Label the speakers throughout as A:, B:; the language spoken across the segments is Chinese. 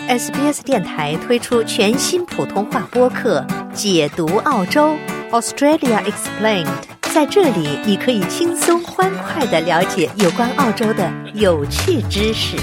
A: SBS 电台推出全新普通话播客《解读澳洲 Australia Explained》，在这里你可以轻松欢快地了解有关澳洲的有趣知识。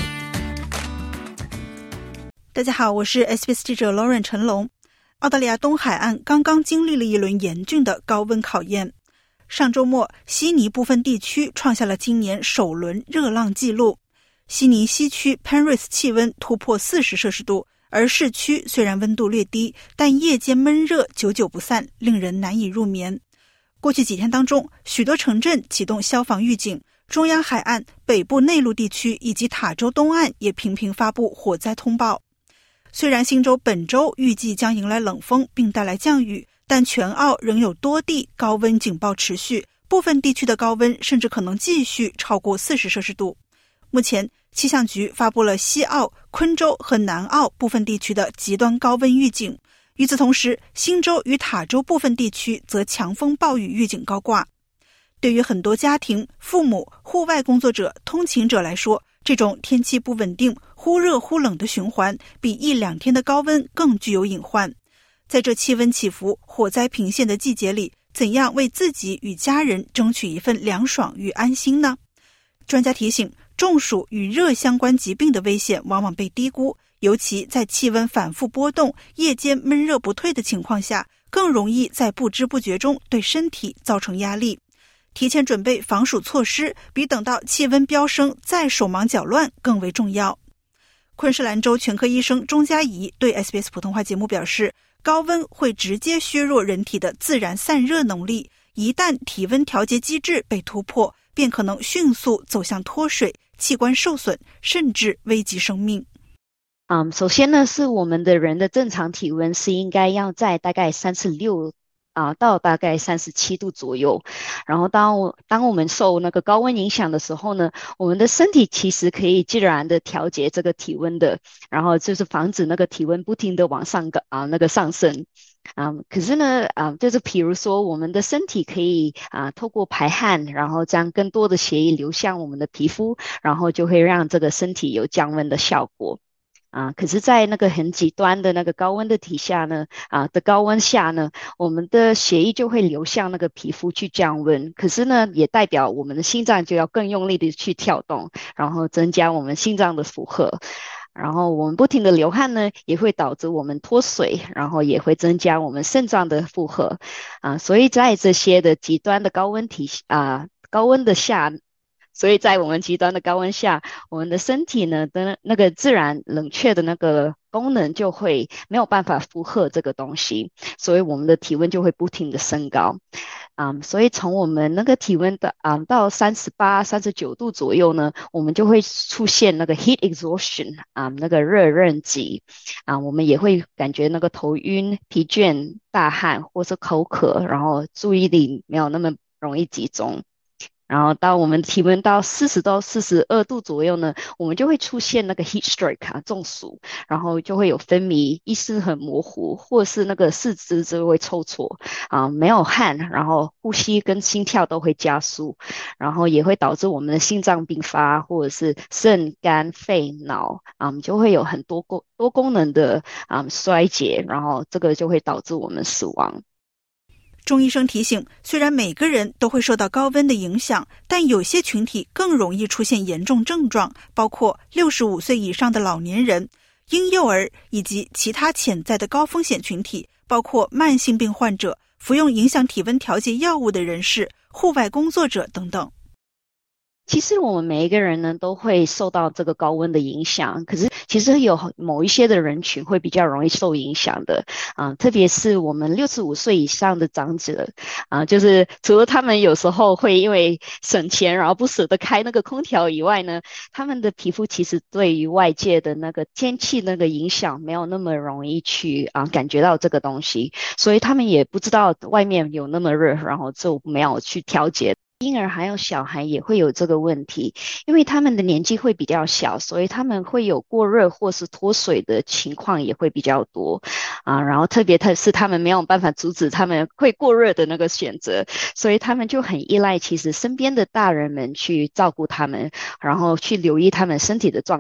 B: 大家好，我是 SBS 记者 Lauren 陈龙。澳大利亚东海岸刚刚经历了一轮严峻的高温考验。上周末，悉尼部分地区创下了今年首轮热浪纪录。悉尼西区 Penrith 气温突破40摄氏度，而市区虽然温度略低，但夜间闷热久久不散，令人难以入眠。过去几天当中，许多城镇启动消防预警，中央海岸、北部内陆地区以及塔州东岸也频频发布火灾通报。虽然新州本周预计将迎来冷风并带来降雨，但全澳仍有多地高温警报持续，部分地区的高温甚至可能继续超过40摄氏度。目前，气象局发布了西澳、昆州和南澳部分地区的极端高温预警。与此同时，新州与塔州部分地区则强风暴雨预警高挂。对于很多家庭、父母、户外工作者、通勤者来说，这种天气不稳定、忽热忽冷的循环，比一两天的高温更具有隐患。在这气温起伏、火灾频现的季节里，怎样为自己与家人争取一份凉爽与安心呢？专家提醒，中暑与热相关疾病的危险往往被低估，尤其在气温反复波动、夜间闷热不退的情况下，更容易在不知不觉中对身体造成压力。提前准备防暑措施，比等到气温飙升再手忙脚乱更为重要。昆士兰州全科医生钟嘉怡对 SBS 普通话节目表示，高温会直接削弱人体的自然散热能力，一旦体温调节机制被突破，便可能迅速走向脱水、器官受损，甚至危及生命。
C: 首先呢，是我们的人的正常体温是应该要在大概36到大概37度左右。然后当我们受那个高温影响的时候呢，我们的身体其实可以自然的调节这个体温的，然后就是防止那个体温不停的往上上升。可是呢，就是比如说我们的身体可以透过排汗，然后将更多的血液流向我们的皮肤，然后就会让这个身体有降温的效果。可是在那个很极端的那个高温的高温下呢，我们的血液就会流向那个皮肤去降温。可是呢，也代表我们的心脏就要更用力的去跳动，然后增加我们心脏的负荷。然后我们不停的流汗呢，也会导致我们脱水，然后也会增加我们肾脏的负荷。所以在这些的极端的所以在我们极端的高温下，我们的身体呢的那个自然冷却的那个功能就会没有办法负荷这个东西，所以我们的体温就会不停的升高。所以从我们那个体温到38、39度左右呢，我们就会出现那个 heat exhaustion， 那个热韧疾。我们也会感觉那个头晕、疲倦、大汗或是口渴，然后注意力没有那么容易集中。然后到我们体温到40到42度左右呢，我们就会出现那个 heat stroke， 中暑，然后就会有分泌，意识很模糊，或是那个四肢就会抽搐，没有汗，然后呼吸跟心跳都会加速，然后也会导致我们的心脏病发，或者是肾、肝、肺、脑，就会有很多功能的衰竭，然后这个就会导致我们死亡。
B: 钟医生提醒，虽然每个人都会受到高温的影响，但有些群体更容易出现严重症状，包括65岁以上的老年人、婴幼儿以及其他潜在的高风险群体，包括慢性病患者、服用影响体温调节药物的人士、户外工作者等等。
C: 其实我们每一个人呢都会受到这个高温的影响，可是其实有某一些的人群会比较容易受影响的，特别是我们65岁以上的长者，就是除了他们有时候会因为省钱然后不舍得开那个空调以外呢，他们的皮肤其实对于外界的那个天气那个影响没有那么容易去感觉到这个东西，所以他们也不知道外面有那么热，然后就没有去调节。婴儿还有小孩也会有这个问题，因为他们的年纪会比较小，所以他们会有过热或是脱水的情况也会比较多然后特别是他们没有办法阻止他们会过热的那个选择，所以他们就很依赖其实身边的大人们去照顾他们，然后去留意他们身体的状况。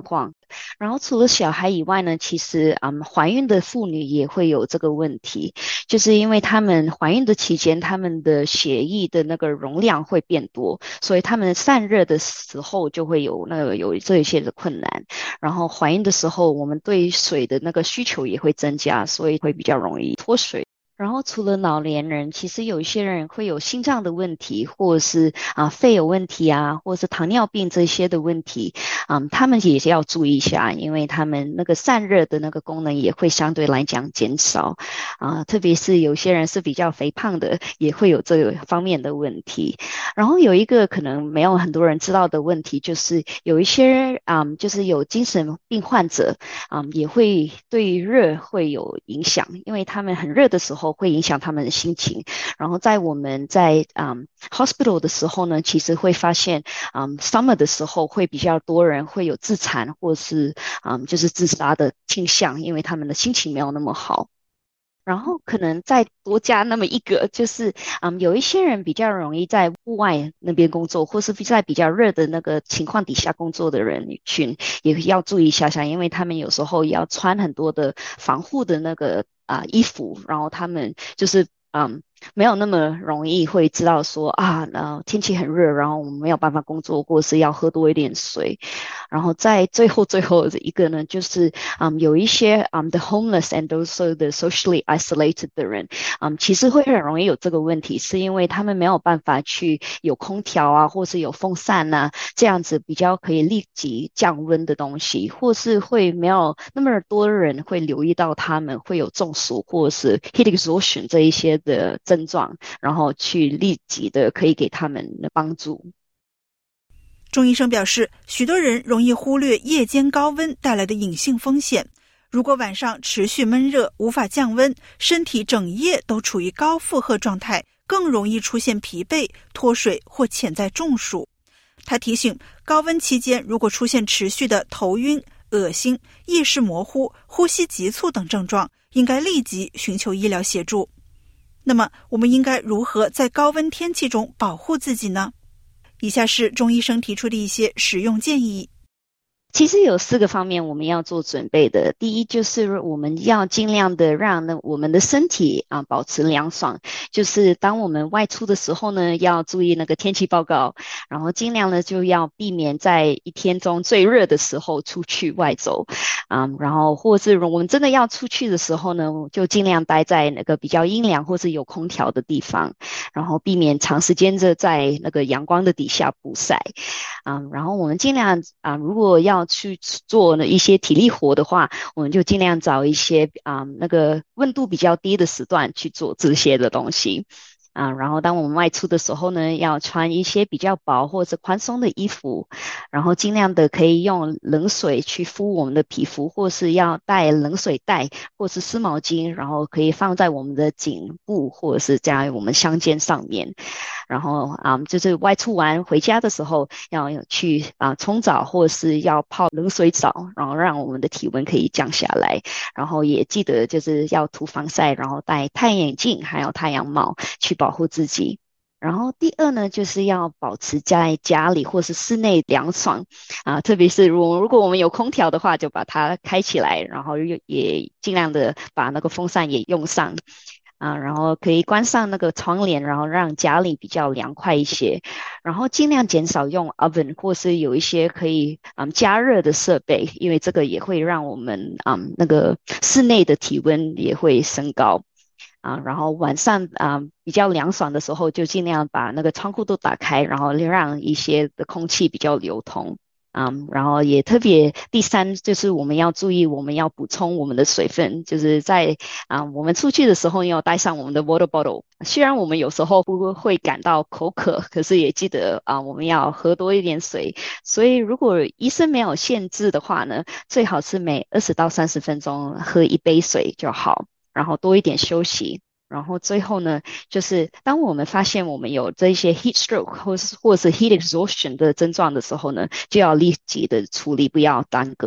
C: 然后除了小孩以外呢，其实怀孕的妇女也会有这个问题，就是因为她们怀孕的期间，她们的血液的那个容量会变多，所以她们散热的时候就会有这一些的困难。然后怀孕的时候，我们对水的那个需求也会增加，所以会比较容易脱水。然后除了老年人，其实有一些人会有心脏的问题，或者是肺有问题啊，或者是糖尿病这些的问题，他们也是要注意一下，因为他们那个散热的那个功能也会相对来讲减少特别是有些人是比较肥胖的，也会有这个方面的问题。然后有一个可能没有很多人知道的问题，就是有一些就是有精神病患者也会对热会有影响，因为他们很热的时候会影响他们的心情。然后在我们在hospital 的时候呢，其实会发现summer 的时候会比较多人会有自残或是就是自杀的倾向，因为他们的心情没有那么好。然后可能再多加那么一个，就是有一些人比较容易在户外那边工作，或是在比较热的那个情况底下工作的人群，也要注意一下下，因为他们有时候也要穿很多的防护的那个衣服，然后他们就是没有那么容易会知道说天气很热，然后我们没有办法工作，或是要喝多一点水。然后在最后一个呢，就是有一些the homeless and also the socially isolated 的人，其实会很容易有这个问题，是因为他们没有办法去有空调啊，或是有风扇啊，这样子比较可以立即降温的东西，或是会没有那么多人会留意到他们会有中暑或是 heat exhaustion 这一些的症状，然后去立即的可以给他们的帮助。
B: 钟医生表示，许多人容易忽略夜间高温带来的隐性风险。如果晚上持续闷热，无法降温，身体整夜都处于高负荷状态，更容易出现疲惫、脱水或潜在中暑。他提醒，高温期间如果出现持续的头晕、恶心、意识模糊、呼吸急促等症状，应该立即寻求医疗协助。那么，我们应该如何在高温天气中保护自己呢？以下是钟医生提出的一些实用建议。
C: 其实有4个方面我们要做准备的。第一就是我们要尽量的让我们的身体保持凉爽，就是当我们外出的时候呢，要注意那个天气报告，然后尽量呢就要避免在一天中最热的时候出去外走然后或是我们真的要出去的时候呢，就尽量待在那个比较阴凉或是有空调的地方，然后避免长时间的在那个阳光的底下曝晒然后我们尽量如果要去做一些体力活的话，我们就尽量找一些那个温度比较低的时段去做这些的东西然后当我们外出的时候呢，要穿一些比较薄或者宽松的衣服，然后尽量的可以用冷水去敷我们的皮肤，或是要带冷水袋或是湿毛巾，然后可以放在我们的颈部或者是在我们香肩上面。然后就是外出完回家的时候要去冲澡或是要泡冷水澡，然后让我们的体温可以降下来。然后也记得就是要涂防晒，然后戴太阳眼镜还有太阳帽去保护自己。然后第二呢，就是要保持在家里或是室内凉爽特别是如果我们有空调的话，就把它开起来，然后也尽量的把那个风扇也用上然后可以关上那个窗帘，然后让家里比较凉快一些，然后尽量减少用 oven 或是有一些可以加热的设备，因为这个也会让我们那个室内的体温也会升高然后晚上比较凉爽的时候，就尽量把那个窗户都打开，然后让一些的空气比较流通然后也特别第3就是我们要注意，我们要补充我们的水分，就是在我们出去的时候要带上我们的 water bottle。虽然我们有时候不会感到口渴，可是也记得我们要喝多一点水。所以如果医生没有限制的话呢，最好是每20到30分钟喝1杯水就好，然后多一点休息。然后最后呢，就是当我们发现我们有这些 heat stroke 或是 heat exhaustion 的症状的时候呢，就要立即的处理，不要耽搁。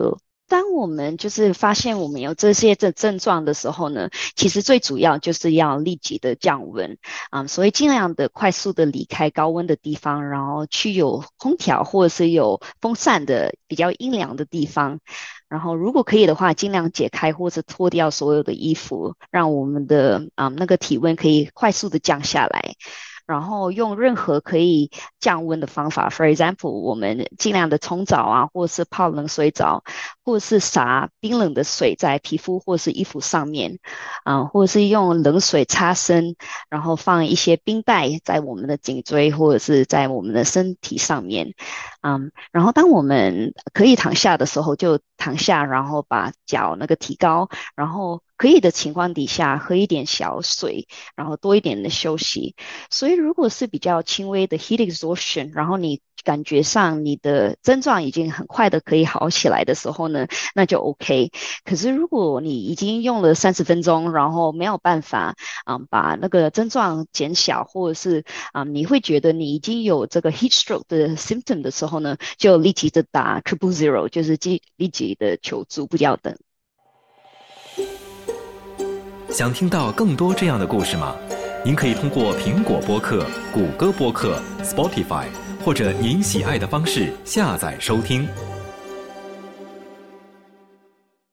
C: 当我们就是发现我们有这些症状的时候呢，其实最主要就是要立即的降温所以尽量的快速的离开高温的地方，然后去有空调或者是有风扇的比较阴凉的地方。然后如果可以的话，尽量解开或者脱掉所有的衣服，让我们的那个体温可以快速的降下来。然后用任何可以降温的方法 ，for example， 我们尽量的冲澡或者是泡冷水澡，或者是洒冰冷的水在皮肤或者是衣服上面，或者是用冷水擦身，然后放一些冰袋在我们的颈椎或者是在我们的身体上面，然后当我们可以躺下的时候就躺下，然后把脚那个提高，然后可以的情况底下喝一点小水，然后多一点的休息。所以如果是比较轻微的 heat exhaustion， 然后你感觉上你的症状已经很快的可以好起来的时候呢，那就 OK。可是如果你已经用了30分钟，然后没有办法把那个症状减小，或者是你会觉得你已经有这个 heat stroke 的 symptom 的时候呢，就立即的打 000， 就是立即的求助，不要等。
D: 想听到更多这样的故事吗？您可以通过苹果播客、谷歌播客、Spotify 或者您喜爱的方式下载收听。